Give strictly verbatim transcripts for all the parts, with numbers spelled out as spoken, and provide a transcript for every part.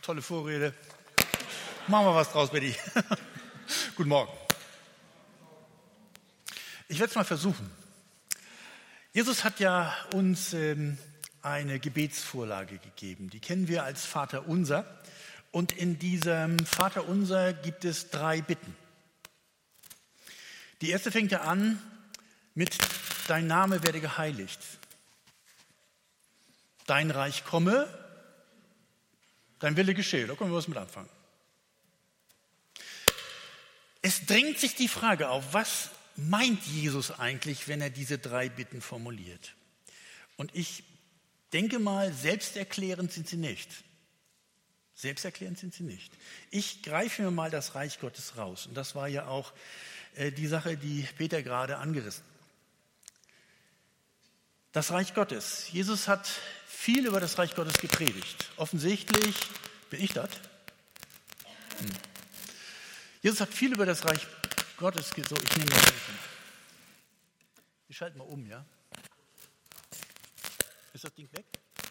tolle Vorrede. Machen wir was draus, Betty. Guten Morgen. Ich werde es mal versuchen. Jesus hat ja uns ähm, eine Gebetsvorlage gegeben. Die kennen wir als Vaterunser. Und in diesem Vaterunser gibt es drei Bitten. Die erste fängt ja an mit: Dein Name werde geheiligt. Dein Reich komme, dein Wille geschehe. Da können wir was mit anfangen. Es drängt sich die Frage auf, was meint Jesus eigentlich, wenn er diese drei Bitten formuliert? Und ich denke mal, selbsterklärend sind sie nicht. Selbsterklärend sind sie nicht. Ich greife mir mal das Reich Gottes raus. Und das war ja auch äh, die Sache, die Peter gerade angerissen hat. Das Reich Gottes. Jesus hat viel über das Reich Gottes gepredigt. Offensichtlich, bin ich das? Hm. Jesus hat viel über das Reich Gottes gesagt. So, ich nehme das nicht. Ich schalte mal um, ja? Ist das Ding weg?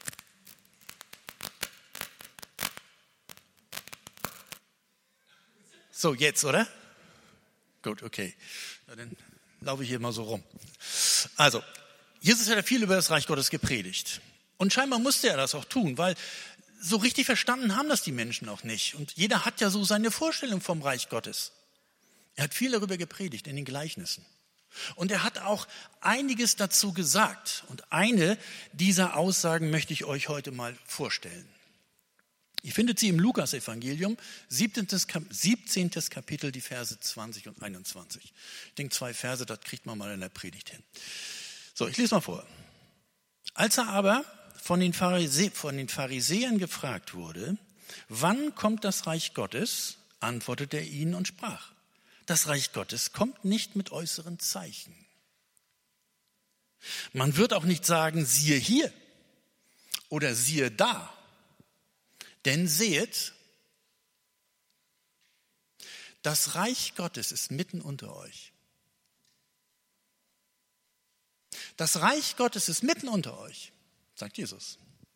So, jetzt, oder? Gut, okay. Ja, dann laufe ich hier mal so rum. Also, Jesus hat ja viel über das Reich Gottes gepredigt. Und scheinbar musste er das auch tun, weil so richtig verstanden haben das die Menschen auch nicht. Und jeder hat ja so seine Vorstellung vom Reich Gottes. Er hat viel darüber gepredigt in den Gleichnissen. Und er hat auch einiges dazu gesagt. Und eine dieser Aussagen möchte ich euch heute mal vorstellen. Ihr findet sie im Lukas-Evangelium, siebzehntes Kapitel, die Verse zwanzig und einundzwanzig. Ich denke, zwei Verse, das kriegt man mal in der Predigt hin. So, ich lese mal vor. Als er aber von den, Pharise- von den Pharisäern gefragt wurde, wann kommt das Reich Gottes, antwortete er ihnen und sprach: Das Reich Gottes kommt nicht mit äußeren Zeichen. Man wird auch nicht sagen, siehe hier oder siehe da. Denn seht, das Reich Gottes ist mitten unter euch. Das Reich Gottes ist mitten unter euch, sagt Jesus.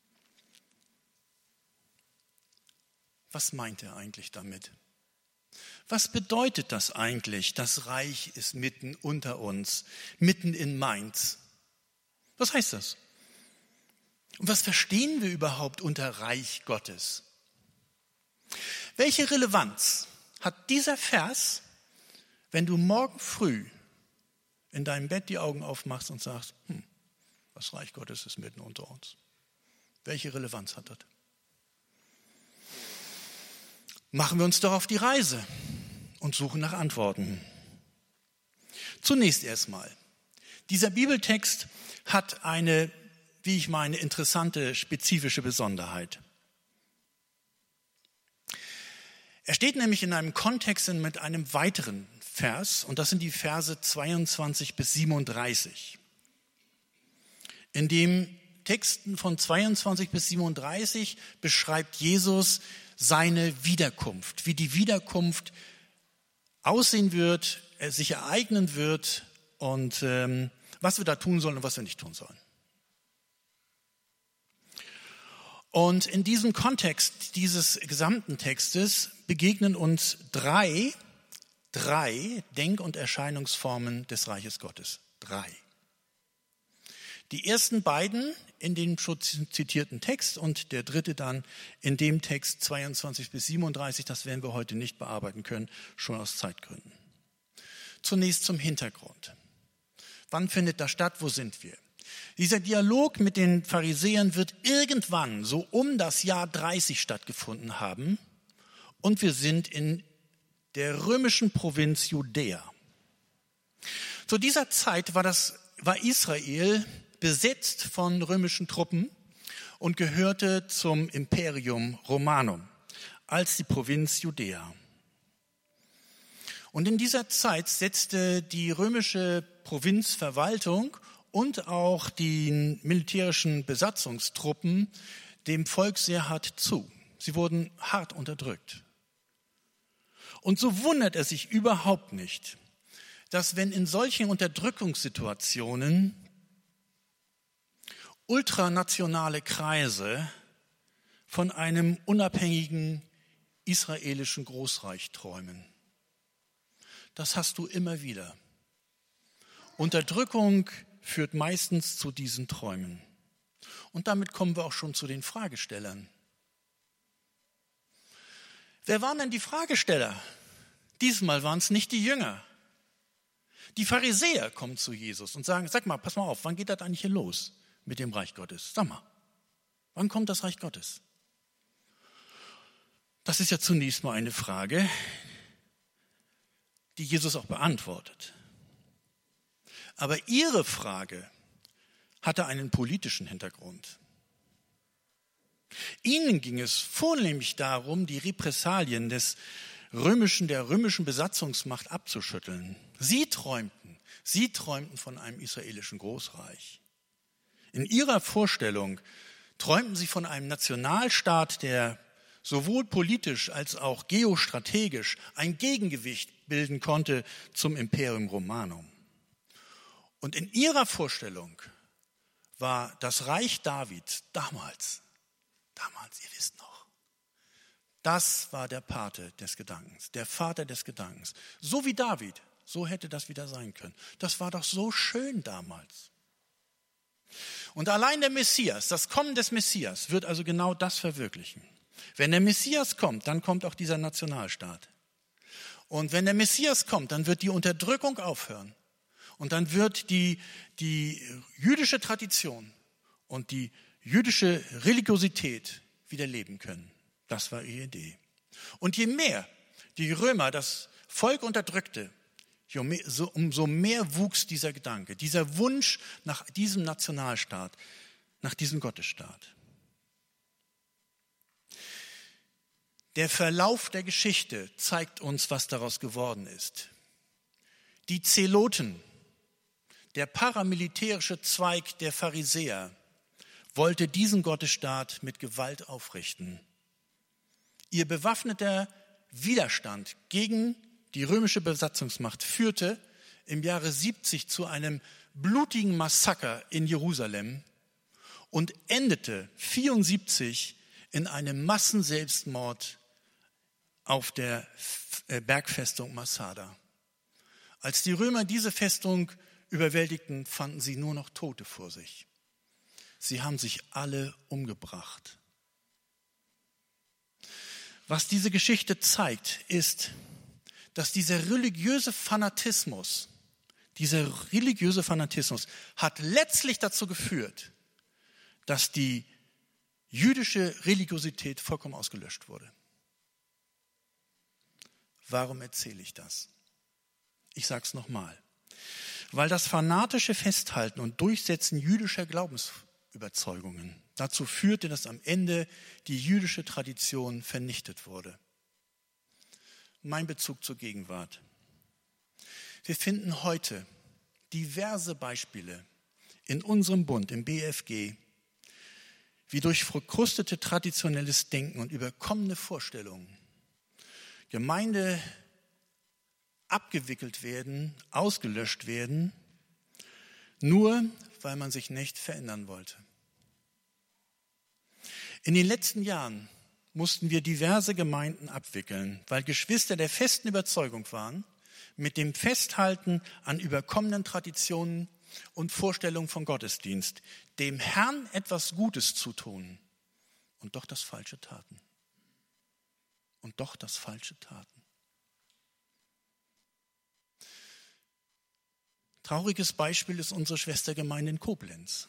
Was meint er eigentlich damit? Was bedeutet das eigentlich? Das Reich ist mitten unter uns, mitten in Mainz. Was heißt das? Und was verstehen wir überhaupt unter Reich Gottes? Welche Relevanz hat dieser Vers, wenn du morgen früh in deinem Bett die Augen aufmachst und sagst, hm, das Reich Gottes ist mitten unter uns? Welche Relevanz hat das? Machen wir uns doch auf die Reise und suchen nach Antworten. Zunächst erstmal, dieser Bibeltext hat eine, wie ich meine, interessante, spezifische Besonderheit. Er steht nämlich in einem Kontext mit einem weiteren Vers, und das sind die Verse zweiundzwanzig bis siebenunddreißig. In dem Texten von zweiundzwanzig bis siebenunddreißig beschreibt Jesus seine Wiederkunft, wie die Wiederkunft aussehen wird, sich ereignen wird und ähm, was wir da tun sollen und was wir nicht tun sollen. Und in diesem Kontext dieses gesamten Textes begegnen uns drei, drei Denk- und Erscheinungsformen des Reiches Gottes. Drei. Die ersten beiden in dem schon zitierten Text und der dritte dann in dem Text zweiundzwanzig bis siebenunddreißig, das werden wir heute nicht bearbeiten können, schon aus Zeitgründen. Zunächst zum Hintergrund. Wann findet das statt? Wo sind wir? Dieser Dialog mit den Pharisäern wird irgendwann so um das Jahr dreißig stattgefunden haben und wir sind in der römischen Provinz Judäa. Zu dieser Zeit war, das, war Israel besetzt von römischen Truppen und gehörte zum Imperium Romanum als die Provinz Judäa. Und in dieser Zeit setzte die römische Provinzverwaltung und auch die militärischen Besatzungstruppen dem Volk sehr hart zu. Sie wurden hart unterdrückt. Und so wundert es sich überhaupt nicht, dass wenn in solchen Unterdrückungssituationen ultranationale Kreise von einem unabhängigen israelischen Großreich träumen. Das hast du immer wieder. Unterdrückung führt meistens zu diesen Träumen. Und damit kommen wir auch schon zu den Fragestellern. Wer waren denn die Fragesteller? Diesmal waren es nicht die Jünger. Die Pharisäer kommen zu Jesus und sagen, sag mal, pass mal auf, wann geht das eigentlich hier los mit dem Reich Gottes? Sag mal, wann kommt das Reich Gottes? Das ist ja zunächst mal eine Frage, die Jesus auch beantwortet. Aber ihre Frage hatte einen politischen Hintergrund. Ihnen ging es vornehmlich darum, die Repressalien des römischen, der römischen Besatzungsmacht abzuschütteln. Sie träumten, sie träumten von einem israelischen Großreich. In ihrer Vorstellung träumten sie von einem Nationalstaat, der sowohl politisch als auch geostrategisch ein Gegengewicht bilden konnte zum Imperium Romanum. Und in ihrer Vorstellung war das Reich David damals, damals, ihr wisst noch, das war der Pate des Gedankens, der Vater des Gedankens. So wie David, so hätte das wieder sein können. Das war doch so schön damals. Und allein der Messias, das Kommen des Messias, wird also genau das verwirklichen. Wenn der Messias kommt, dann kommt auch dieser Nationalstaat. Und wenn der Messias kommt, dann wird die Unterdrückung aufhören. Und dann wird die, die jüdische Tradition und die jüdische Religiosität wieder leben können. Das war ihre Idee. Und je mehr die Römer das Volk unterdrückte, umso mehr wuchs dieser Gedanke, dieser Wunsch nach diesem Nationalstaat, nach diesem Gottesstaat. Der Verlauf der Geschichte zeigt uns, was daraus geworden ist. Die Zeloten, der paramilitärische Zweig der Pharisäer, wollte diesen Gottesstaat mit Gewalt aufrichten. Ihr bewaffneter Widerstand gegen die römische Besatzungsmacht führte im Jahre siebzig zu einem blutigen Massaker in Jerusalem und endete vierundsiebzig in einem Massenselbstmord auf der Bergfestung Masada. Als die Römer diese Festung überwältigten, fanden sie nur noch Tote vor sich. Sie haben sich alle umgebracht. Was diese Geschichte zeigt, ist, dass dieser religiöse Fanatismus, dieser religiöse Fanatismus hat letztlich dazu geführt, dass die jüdische Religiosität vollkommen ausgelöscht wurde. Warum erzähle ich das? Ich sage es nochmal. Weil das fanatische Festhalten und Durchsetzen jüdischer Glaubensüberzeugungen dazu führte, dass am Ende die jüdische Tradition vernichtet wurde. Mein Bezug zur Gegenwart. Wir finden heute diverse Beispiele in unserem Bund, im B F G, wie durch verkrustete traditionelles Denken und überkommene Vorstellungen Gemeinde abgewickelt werden, ausgelöscht werden, nur weil man sich nicht verändern wollte. In den letzten Jahren mussten wir diverse Gemeinden abwickeln, weil Geschwister der festen Überzeugung waren, mit dem Festhalten an überkommenen Traditionen und Vorstellungen von Gottesdienst, dem Herrn etwas Gutes zu tun und doch das Falsche taten. Und doch das Falsche taten. Trauriges Beispiel ist unsere Schwestergemeinde in Koblenz.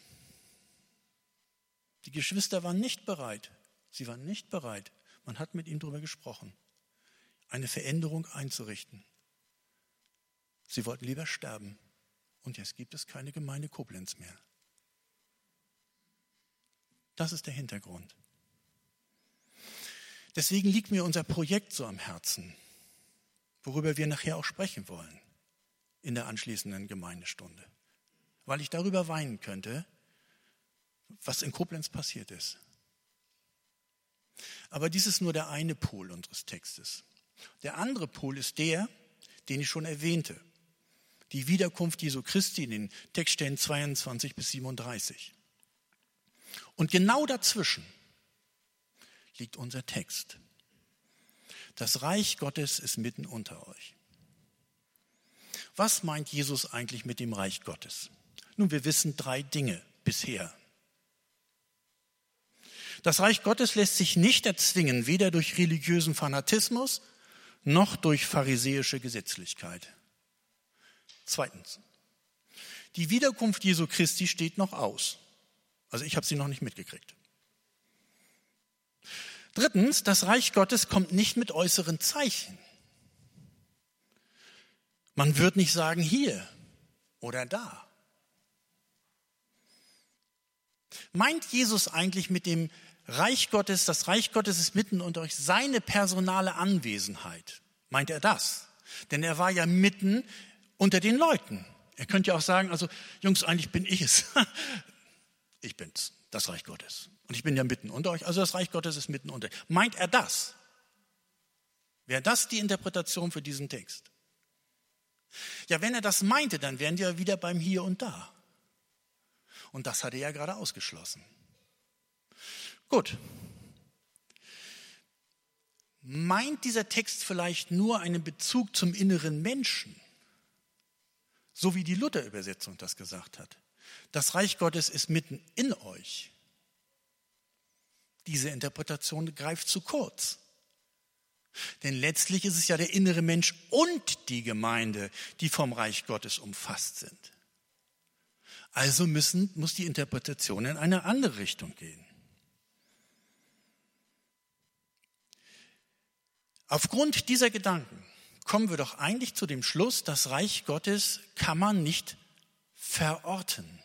Die Geschwister waren nicht bereit, sie waren nicht bereit, man hat mit ihnen darüber gesprochen, eine Veränderung einzurichten. Sie wollten lieber sterben und jetzt gibt es keine Gemeinde Koblenz mehr. Das ist der Hintergrund. Deswegen liegt mir unser Projekt so am Herzen, worüber wir nachher auch sprechen wollen in der anschließenden Gemeindestunde. Weil ich darüber weinen könnte, was in Koblenz passiert ist. Aber dies ist nur der eine Pol unseres Textes. Der andere Pol ist der, den ich schon erwähnte. Die Wiederkunft Jesu Christi in den Textstellen zweiundzwanzig bis siebenunddreißig. Und genau dazwischen liegt unser Text. Das Reich Gottes ist mitten unter euch. Was meint Jesus eigentlich mit dem Reich Gottes? Nun, wir wissen drei Dinge bisher. Das Reich Gottes lässt sich nicht erzwingen, weder durch religiösen Fanatismus noch durch pharisäische Gesetzlichkeit. Zweitens, die Wiederkunft Jesu Christi steht noch aus. Also ich habe sie noch nicht mitgekriegt. Drittens, das Reich Gottes kommt nicht mit äußeren Zeichen. Man wird nicht sagen, hier oder da. Meint Jesus eigentlich mit dem Reich Gottes, das Reich Gottes ist mitten unter euch, seine personale Anwesenheit? Meint er das? Denn er war ja mitten unter den Leuten. Er könnte ja auch sagen, also Jungs, eigentlich bin ich es. Ich bin's, das Reich Gottes. Und ich bin ja mitten unter euch, also das Reich Gottes ist mitten unter euch. Meint er das? Wäre das die Interpretation für diesen Text? Ja, wenn er das meinte, dann wären wir wieder beim Hier und Da. Und das hat er ja gerade ausgeschlossen. Gut. Meint dieser Text vielleicht nur einen Bezug zum inneren Menschen? So wie die Luther-Übersetzung das gesagt hat. Das Reich Gottes ist mitten in euch. Diese Interpretation greift zu kurz. Denn letztlich ist es ja der innere Mensch und die Gemeinde, die vom Reich Gottes umfasst sind. Also müssen, muss die Interpretation in eine andere Richtung gehen. Aufgrund dieser Gedanken kommen wir doch eigentlich zu dem Schluss, das Reich Gottes kann man nicht verorten.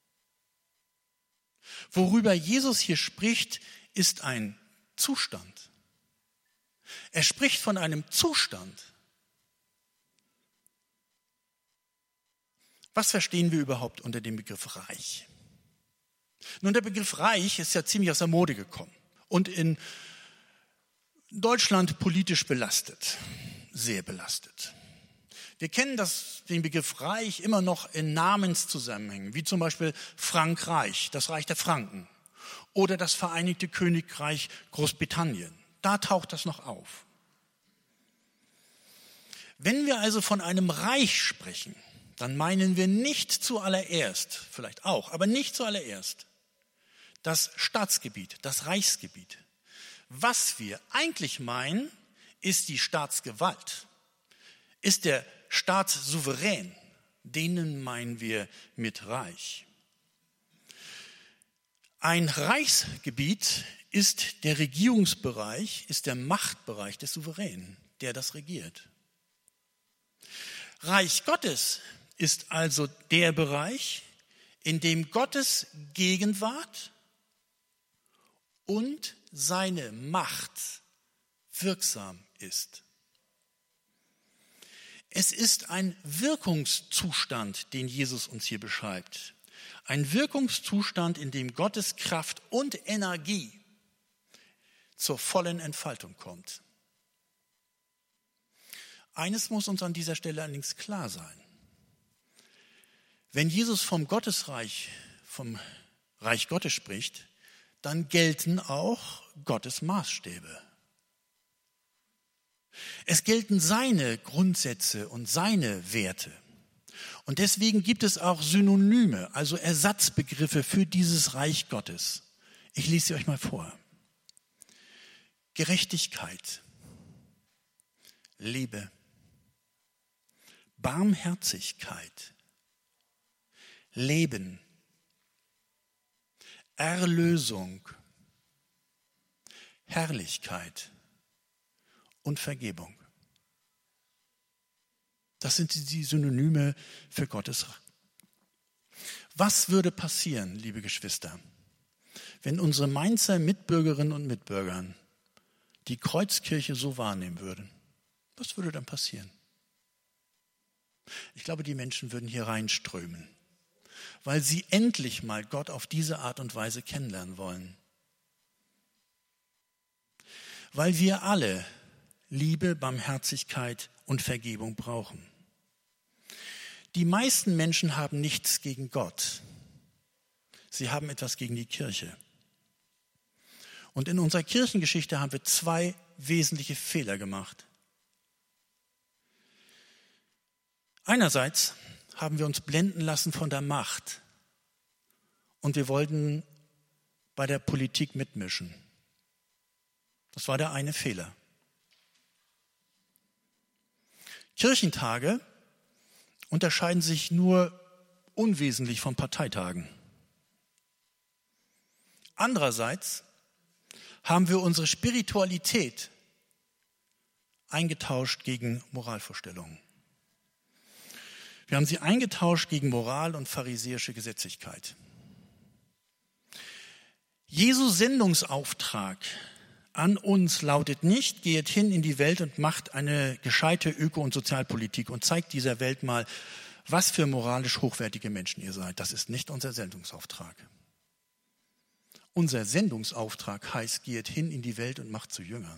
Worüber Jesus hier spricht, ist ein Zustand. Er spricht von einem Zustand. Was verstehen wir überhaupt unter dem Begriff Reich? Nun, der Begriff Reich ist ja ziemlich aus der Mode gekommen und in Deutschland politisch belastet, sehr belastet. Wir kennen das, den Begriff Reich immer noch in Namenszusammenhängen, wie zum Beispiel Frankreich, das Reich der Franken, oder das Vereinigte Königreich Großbritannien. Da taucht das noch auf. Wenn wir also von einem Reich sprechen, dann meinen wir nicht zuallererst, vielleicht auch, aber nicht zuallererst, das Staatsgebiet, das Reichsgebiet. Was wir eigentlich meinen, ist die Staatsgewalt, ist der Staatssouverän, denen meinen wir mit Reich. Ein Reichsgebiet ist der Regierungsbereich, ist der Machtbereich des Souveränen, der das regiert. Reich Gottes ist also der Bereich, in dem Gottes Gegenwart und seine Macht wirksam ist. Es ist ein Wirkungszustand, den Jesus uns hier beschreibt. Ein Wirkungszustand, in dem Gottes Kraft und Energie zur vollen Entfaltung kommt. Eines muss uns an dieser Stelle allerdings klar sein. Wenn Jesus vom Gottesreich, vom Reich Gottes spricht, dann gelten auch Gottes Maßstäbe. Es gelten seine Grundsätze und seine Werte. Und deswegen gibt es auch Synonyme, also Ersatzbegriffe für dieses Reich Gottes. Ich lese sie euch mal vor. Gerechtigkeit, Liebe, Barmherzigkeit, Leben, Erlösung, Herrlichkeit und Vergebung. Das sind die Synonyme für Gottes Reich. Was würde passieren, liebe Geschwister, wenn unsere Mainzer Mitbürgerinnen und Mitbürger die Kreuzkirche so wahrnehmen würden? Was würde dann passieren? Ich glaube, die Menschen würden hier reinströmen, weil sie endlich mal Gott auf diese Art und Weise kennenlernen wollen. Weil wir alle Liebe, Barmherzigkeit und Vergebung brauchen. Die meisten Menschen haben nichts gegen Gott. Sie haben etwas gegen die Kirche. Und in unserer Kirchengeschichte haben wir zwei wesentliche Fehler gemacht. Einerseits haben wir uns blenden lassen von der Macht und wir wollten bei der Politik mitmischen. Das war der eine Fehler. Kirchentage unterscheiden sich nur unwesentlich von Parteitagen. Andererseits haben wir unsere Spiritualität eingetauscht gegen Moralvorstellungen. Wir haben sie eingetauscht gegen Moral und pharisäische Gesetzlichkeit. Jesu Sendungsauftrag an uns lautet nicht, geht hin in die Welt und macht eine gescheite Öko- und Sozialpolitik und zeigt dieser Welt mal, was für moralisch hochwertige Menschen ihr seid. Das ist nicht unser Sendungsauftrag. Unser Sendungsauftrag heißt, geht hin in die Welt und macht zu Jüngern.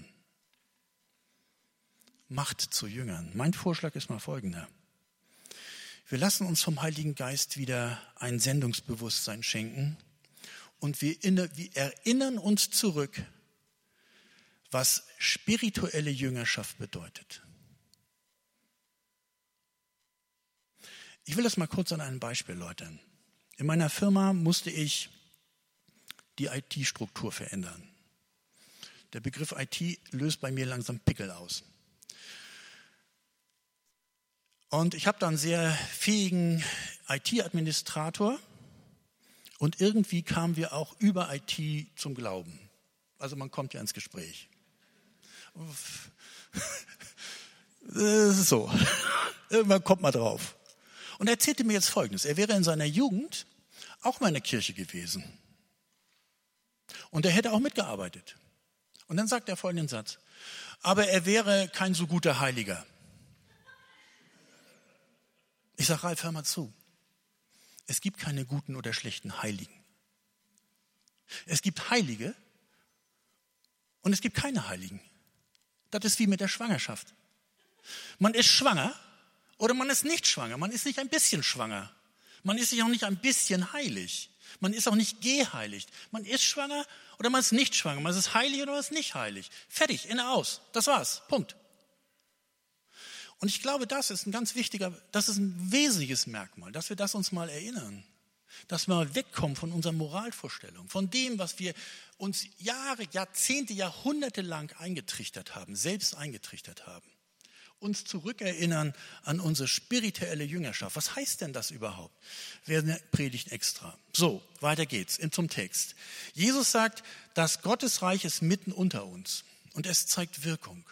Macht zu Jüngern. Mein Vorschlag ist mal folgender. Wir lassen uns vom Heiligen Geist wieder ein Sendungsbewusstsein schenken und wir erinnern uns zurück, was spirituelle Jüngerschaft bedeutet. Ich will das mal kurz an einem Beispiel erläutern. In meiner Firma musste ich die I T-Struktur verändern. Der Begriff I T löst bei mir langsam Pickel aus. Und ich habe da einen sehr fähigen I T-Administrator und irgendwie kamen wir auch über I T zum Glauben. Also man kommt ja ins Gespräch. So, irgendwann kommt man drauf. Und er erzählte mir jetzt Folgendes. Er wäre in seiner Jugend auch mal in der Kirche gewesen. Und er hätte auch mitgearbeitet. Und dann sagt er folgenden Satz. Aber er wäre kein so guter Heiliger. Ich sage, Ralf, hör mal zu. Es gibt keine guten oder schlechten Heiligen. Es gibt Heilige und es gibt keine Heiligen. Das ist wie mit der Schwangerschaft. Man ist schwanger oder man ist nicht schwanger. Man ist nicht ein bisschen schwanger. Man ist sich auch nicht ein bisschen heilig. Man ist auch nicht geheiligt. Man ist schwanger oder man ist nicht schwanger. Man ist heilig oder man ist nicht heilig. Fertig, Ende aus. Das war's. Punkt. Und ich glaube, das ist ein ganz wichtiger, das ist ein wesentliches Merkmal, dass wir das uns mal erinnern. Dass wir mal wegkommen von unserer Moralvorstellung, von dem, was wir uns Jahre, Jahrzehnte, Jahrhunderte lang eingetrichtert haben, selbst eingetrichtert haben. Uns zurückerinnern an unsere spirituelle Jüngerschaft. Was heißt denn das überhaupt? Wäre eine Predigt extra. So, weiter geht's zum Text. Jesus sagt, das Gottesreich ist mitten unter uns und es zeigt Wirkung.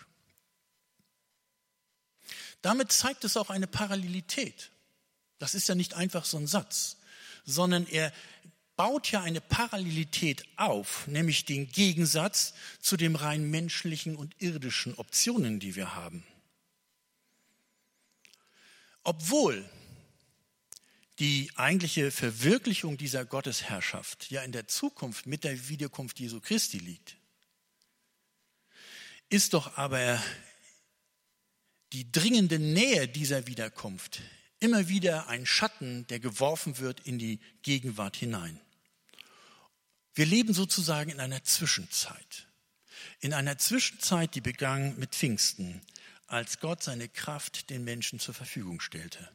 Damit zeigt es auch eine Parallelität. Das ist ja nicht einfach so ein Satz, sondern er baut ja eine Parallelität auf, nämlich den Gegensatz zu den rein menschlichen und irdischen Optionen, die wir haben. Obwohl die eigentliche Verwirklichung dieser Gottesherrschaft ja in der Zukunft mit der Wiederkunft Jesu Christi liegt, ist doch aber die dringende Nähe dieser Wiederkunft immer wieder ein Schatten, der geworfen wird in die Gegenwart hinein. Wir leben sozusagen in einer Zwischenzeit. In einer Zwischenzeit, die begann mit Pfingsten, als Gott seine Kraft den Menschen zur Verfügung stellte.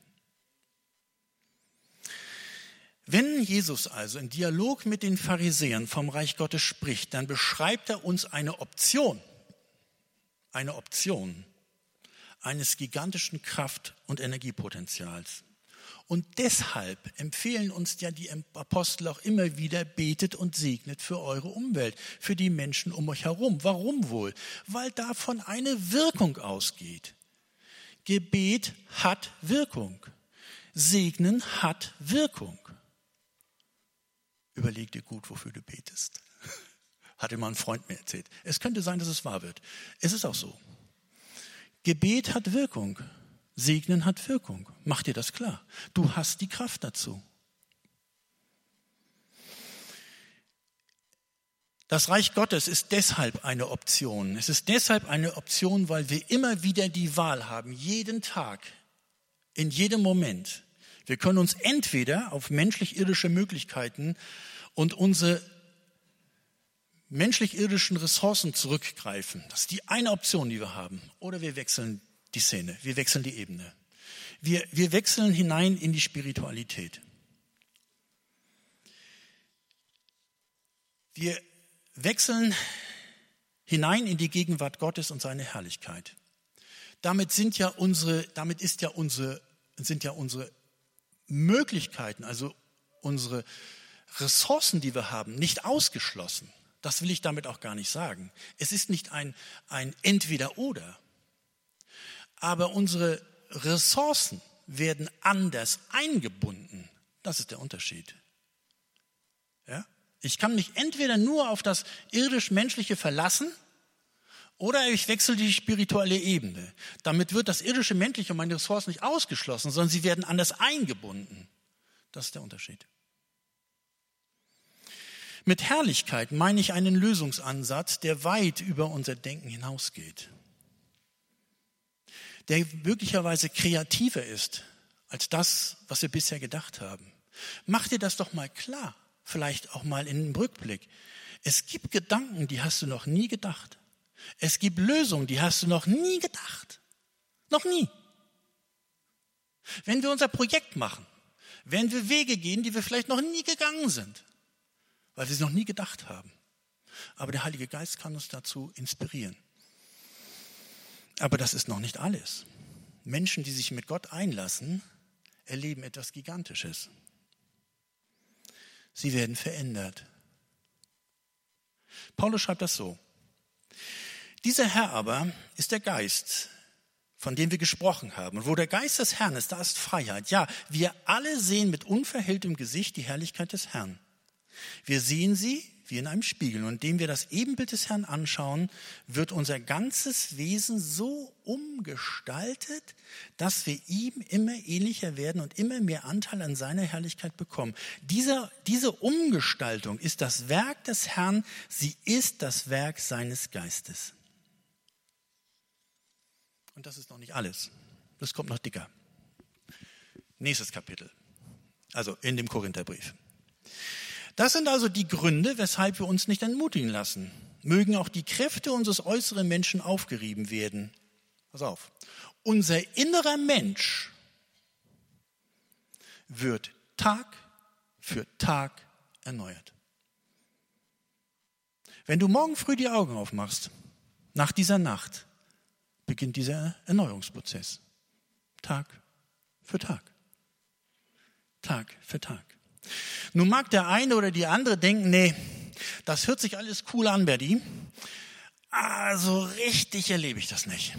Wenn Jesus also im Dialog mit den Pharisäern vom Reich Gottes spricht, dann beschreibt er uns eine Option, eine Option eines gigantischen Kraft- und Energiepotenzials. Und deshalb empfehlen uns ja die Apostel auch immer wieder, betet und segnet für eure Umwelt, für die Menschen um euch herum. Warum wohl? Weil davon eine Wirkung ausgeht. Gebet hat Wirkung. Segnen hat Wirkung. Überleg dir gut, wofür du betest. Hatte mal ein Freund mir erzählt. Es könnte sein, dass es wahr wird. Es ist auch so. Gebet hat Wirkung. Segnen hat Wirkung. Mach dir das klar. Du hast die Kraft dazu. Das Reich Gottes ist deshalb eine Option. Es ist deshalb eine Option, weil wir immer wieder die Wahl haben, jeden Tag, in jedem Moment. Wir können uns entweder auf menschlich-irdische Möglichkeiten und unsere menschlich-irdischen Ressourcen zurückgreifen. Das ist die eine Option, die wir haben. Oder wir wechseln die Szene, wir wechseln die Ebene. Wir, wir wechseln hinein in die Spiritualität. Wir wechseln hinein in die Gegenwart Gottes und seine Herrlichkeit. Damit sind ja unsere, damit ist ja unsere, sind ja unsere Möglichkeiten, also unsere Ressourcen, die wir haben, nicht ausgeschlossen. Das will ich damit auch gar nicht sagen. Es ist nicht ein, ein Entweder-Oder. Aber unsere Ressourcen werden anders eingebunden. Das ist der Unterschied. Ja? Ich kann mich entweder nur auf das irdisch-menschliche verlassen oder ich wechsle die spirituelle Ebene. Damit wird das irdische Menschliche und meine Ressourcen nicht ausgeschlossen, sondern sie werden anders eingebunden. Das ist der Unterschied. Mit Herrlichkeit meine ich einen Lösungsansatz, der weit über unser Denken hinausgeht. Der möglicherweise kreativer ist als das, was wir bisher gedacht haben. Mach dir das doch mal klar, vielleicht auch mal in einem Rückblick. Es gibt Gedanken, die hast du noch nie gedacht. Es gibt Lösungen, die hast du noch nie gedacht. Noch nie. Wenn wir unser Projekt machen, werden wir Wege gehen, die wir vielleicht noch nie gegangen sind, weil wir sie noch nie gedacht haben. Aber der Heilige Geist kann uns dazu inspirieren. Aber das ist noch nicht alles. Menschen, die sich mit Gott einlassen, erleben etwas Gigantisches. Sie werden verändert. Paulus schreibt das so. Dieser Herr aber ist der Geist, von dem wir gesprochen haben. Und wo der Geist des Herrn ist, da ist Freiheit. Ja, wir alle sehen mit unverhülltem Gesicht die Herrlichkeit des Herrn. Wir sehen sie wie in einem Spiegel. Und indem wir das Ebenbild des Herrn anschauen, wird unser ganzes Wesen so umgestaltet, dass wir ihm immer ähnlicher werden und immer mehr Anteil an seiner Herrlichkeit bekommen. Diese, diese Umgestaltung ist das Werk des Herrn. Sie ist das Werk seines Geistes. Und das ist noch nicht alles. Das kommt noch dicker. Nächstes Kapitel. Also in dem Korintherbrief. Das sind also die Gründe, weshalb wir uns nicht entmutigen lassen. Mögen auch die Kräfte unseres äußeren Menschen aufgerieben werden. Pass auf. Unser innerer Mensch wird Tag für Tag erneuert. Wenn du morgen früh die Augen aufmachst, nach dieser Nacht, beginnt dieser Erneuerungsprozess. Tag für Tag. Tag für Tag. Nun mag der eine oder die andere denken, nee, das hört sich alles cool an, Berti. Also richtig erlebe ich das nicht.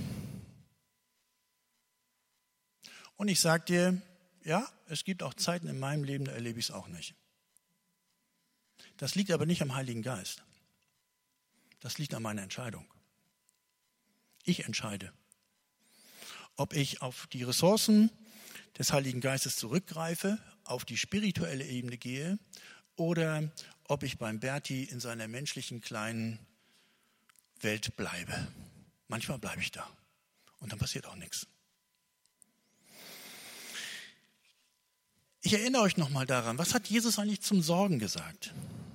Und ich sage dir, ja, es gibt auch Zeiten in meinem Leben, da erlebe ich es auch nicht. Das liegt aber nicht am Heiligen Geist. Das liegt an meiner Entscheidung. Ich entscheide, ob ich auf die Ressourcen des Heiligen Geistes zurückgreife, auf die spirituelle Ebene gehe oder ob ich beim Berti in seiner menschlichen kleinen Welt bleibe. Manchmal bleibe ich da und dann passiert auch nichts. Ich erinnere euch nochmal daran, was hat Jesus eigentlich zum Sorgen gesagt?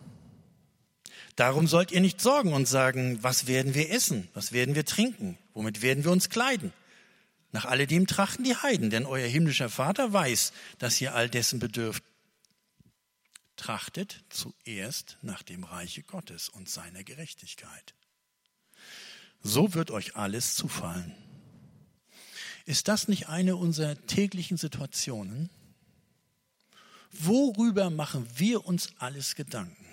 Darum sollt ihr nicht sorgen und sagen, was werden wir essen, was werden wir trinken, womit werden wir uns kleiden? Nach alledem trachten die Heiden, denn euer himmlischer Vater weiß, dass ihr all dessen bedürft. Trachtet zuerst nach dem Reiche Gottes und seiner Gerechtigkeit. So wird euch alles zufallen. Ist das nicht eine unserer täglichen Situationen? Worüber machen wir uns alles Gedanken?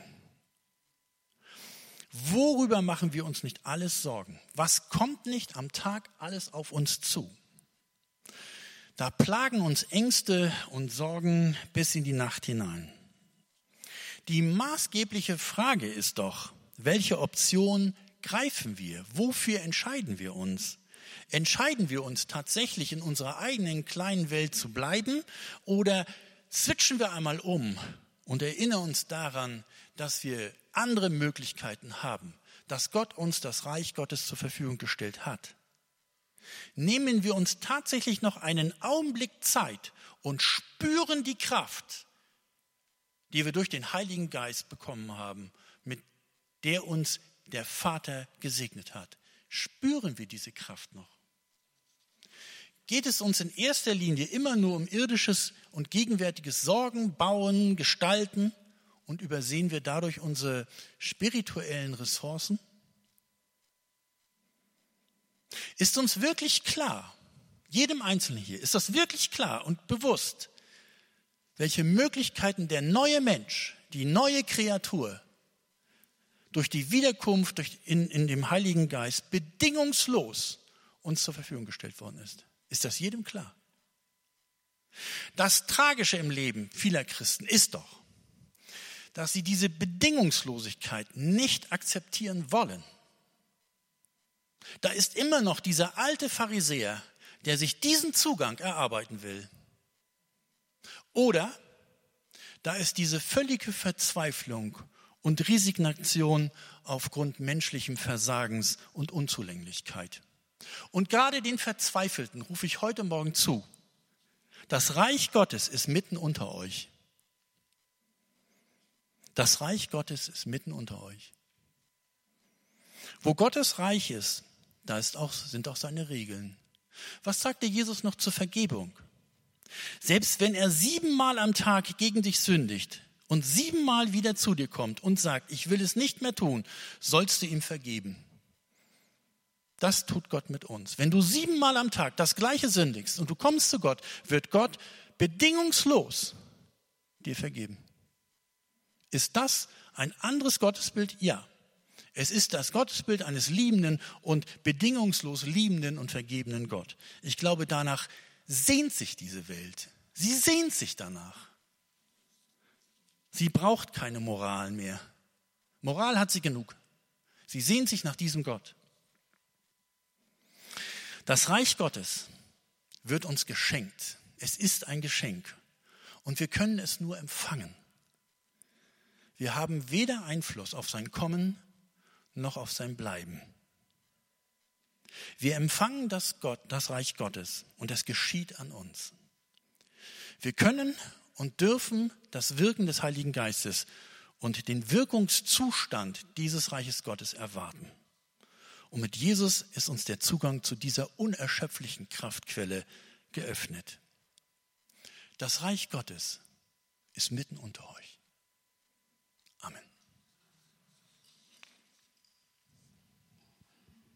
Worüber machen wir uns nicht alles Sorgen? Was kommt nicht am Tag alles auf uns zu? Da plagen uns Ängste und Sorgen bis in die Nacht hinein. Die maßgebliche Frage ist doch, welche Option greifen wir? Wofür entscheiden wir uns? Entscheiden wir uns tatsächlich in unserer eigenen kleinen Welt zu bleiben oder switchen wir einmal um und erinnern uns daran, dass wir andere Möglichkeiten haben, dass Gott uns das Reich Gottes zur Verfügung gestellt hat? Nehmen wir uns tatsächlich noch einen Augenblick Zeit und spüren die Kraft, die wir durch den Heiligen Geist bekommen haben, mit der uns der Vater gesegnet hat. Spüren wir diese Kraft noch? Geht es uns in erster Linie immer nur um irdisches und gegenwärtiges Sorgen, Bauen, Gestalten und übersehen wir dadurch unsere spirituellen Ressourcen? Ist uns wirklich klar, jedem Einzelnen hier, ist das wirklich klar und bewusst, welche Möglichkeiten der neue Mensch, die neue Kreatur durch die Wiederkunft durch in, in dem Heiligen Geist bedingungslos uns zur Verfügung gestellt worden ist? Ist das jedem klar? Das Tragische im Leben vieler Christen ist doch, dass sie diese Bedingungslosigkeit nicht akzeptieren wollen. Da ist immer noch dieser alte Pharisäer, der sich diesen Zugang erarbeiten will. Oder da ist diese völlige Verzweiflung und Resignation aufgrund menschlichem Versagens und Unzulänglichkeit. Und gerade den Verzweifelten rufe ich heute Morgen zu. Das Reich Gottes ist mitten unter euch. Das Reich Gottes ist mitten unter euch. Wo Gottes Reich ist, da ist auch, sind auch seine Regeln. Was sagte Jesus noch zur Vergebung? Selbst wenn er siebenmal am Tag gegen dich sündigt und siebenmal wieder zu dir kommt und sagt, ich will es nicht mehr tun, sollst du ihm vergeben. Das tut Gott mit uns. Wenn du siebenmal am Tag das Gleiche sündigst und du kommst zu Gott, wird Gott bedingungslos dir vergeben. Ist das ein anderes Gottesbild? Ja. Es ist das Gottesbild eines liebenden und bedingungslos liebenden und vergebenen Gott. Ich glaube, danach sehnt sich diese Welt. Sie sehnt sich danach. Sie braucht keine Moral mehr. Moral hat sie genug. Sie sehnt sich nach diesem Gott. Das Reich Gottes wird uns geschenkt. Es ist ein Geschenk. Und wir können es nur empfangen. Wir haben weder Einfluss auf sein Kommen noch auf sein Bleiben. Wir empfangen das, Gott, das Reich Gottes und es geschieht an uns. Wir können und dürfen das Wirken des Heiligen Geistes und den Wirkungszustand dieses Reiches Gottes erwarten. Und mit Jesus ist uns der Zugang zu dieser unerschöpflichen Kraftquelle geöffnet. Das Reich Gottes ist mitten unter euch. Amen.